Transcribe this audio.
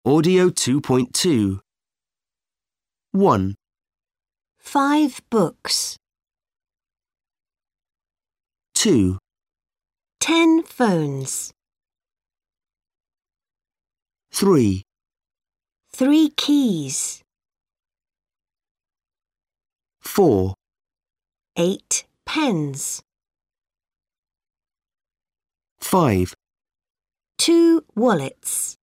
Audio 2.2. 1, 5 books. 2, 10 phones. 3, 3 keys. 4, 8 pens. 5, 2 wallets.